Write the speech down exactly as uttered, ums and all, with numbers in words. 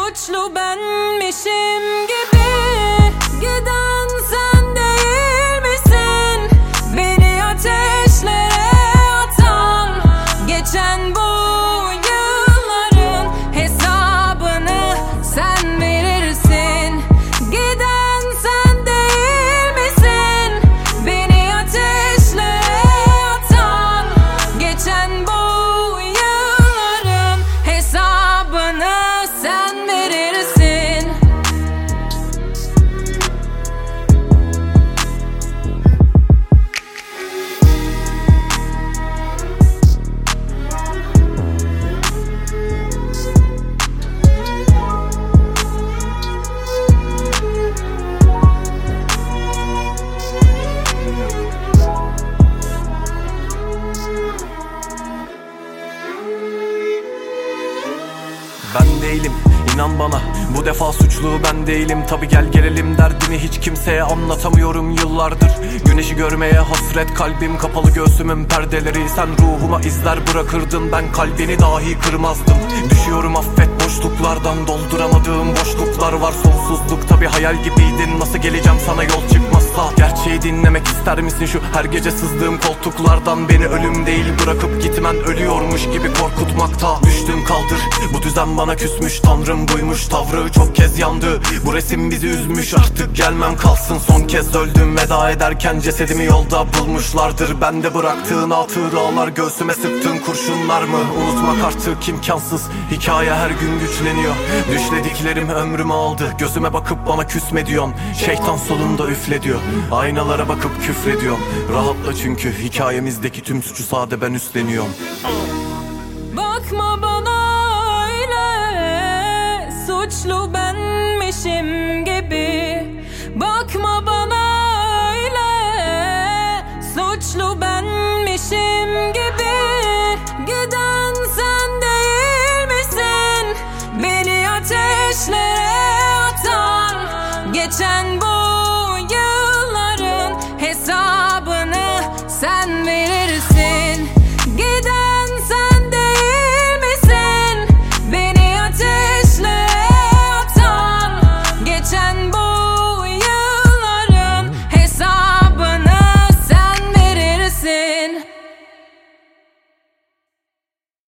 suçlu benmişim gibi. Giden sen değil misin? Beni ateşlere atan, geçen bu yılların hesabını sen verirsin. Giden sen değil misin? Beni ateşlere atan, geçen bu yılların hesabını sen verirsin. Ben değilim, inan bana, bu defa suçlu ben değilim. Tabi gel gelelim derdimi hiç kimseye anlatamıyorum yıllardır. Güneşi görmeye hasret kalbim, kapalı göğsümün perdeleri. Sen ruhuma izler bırakırdın, ben kalbini dahi kırmazdım. Düşüyorum affet boşluklardan, dolduramadığım boşluklar var. Sonsuzluk tabi hayal gibiydin, nasıl geleceğim sana yol çıkmazsa. Gerçeği dinlemek ister misin şu her gece sızdığım koltuklardan? Beni ölüm değil bırakıp gitmen ölüyormuş gibi korkutmakta. Düştüm kaldır, bu düzen bana küsmüş, tanrım buymuş tavrı çok kez yandı. Bu resim bizi üzmüş, artık gelmem kalsın son kez. Öldüm veda ederken cesedimi yolda bulmuşlardır. Bende bıraktığın hatıralar, göğsüme sıktığın kurşunlar mı? Unutmak artık imkansız, hikaye her gün güçleniyor. Düşlediklerim ömrümü aldı, gözüme bakıp bana küsme diyorsun. Şeytan solunda üfle diyor, aynalara bakıp küfrediyorum. Rahatla çünkü hikayemizdeki tüm suçu sade ben üstleniyorum.